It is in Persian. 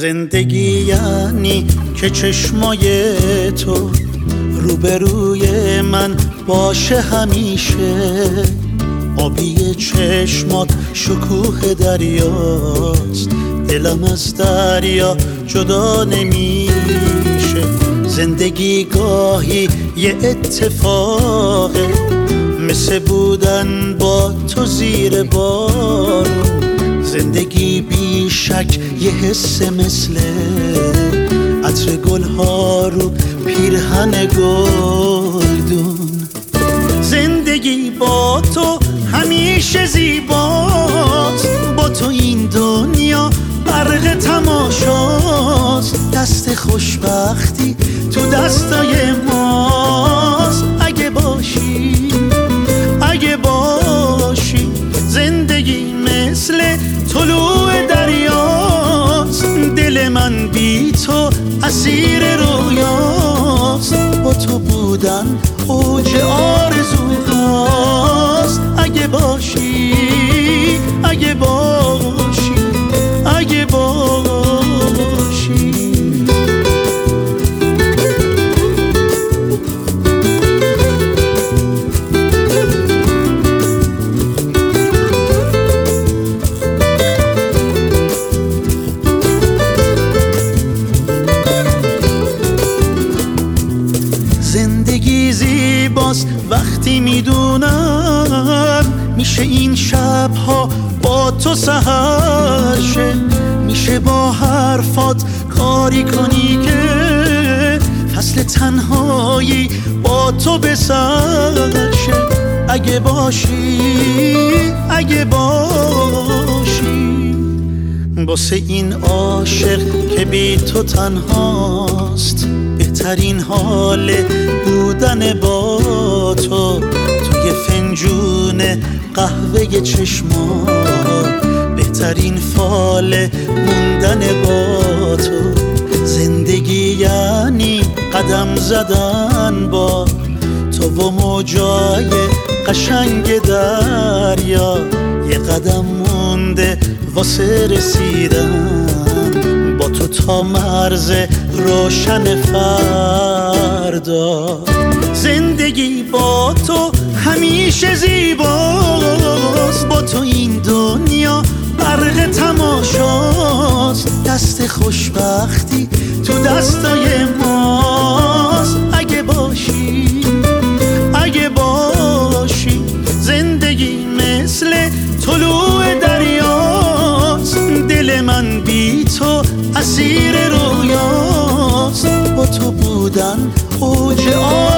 زندگی یعنی که چشمای تو روبروی من باشه همیشه. آبی چشمات شکوه دریاست، دلم از دریا جدا نمیشه. زندگی گاهی یه اتفاقه، مثل بودن با تو زیر بارون. زندگی بیشک یه حس مثل عطر گلها رو پیرهن گلدون. زندگی با تو همیشه زیباست، با تو این دنیا برق تماشاست. دست خوشبختی تو دستای ماست. اگه باشی زندگی مثل طلوع دریاست. دل من بی تو اسیر رویاست، با تو بودن اوج آرزوهاست. اگه باشی زندگی زیباست وقتی میدونم میشه این شبها با تو سحر شه. میشه با حرفات کاری کنی که فصل تنهایی با تو به سر شه. اگه باشی واسه این عاشق که بی تو تنهاست، بهترین حال بودن با تو توی فنجون قهوه چشمات. بهترین فال موندن با تو. زندگی یعنی قدم زدن با تو و موجای قشنگ دریا. یه قدم مونده واسه رسیدن با تو تا مرز روشن فردا. زندگی با تو همیشه زیباست، با تو این دنیا برق تماشاست. دست خوشبختی تو دستای ماست. اگه باشی زندگی مثل طلوع دریاست. دل من بی تو اسیر رویاست، با تو بودن اوج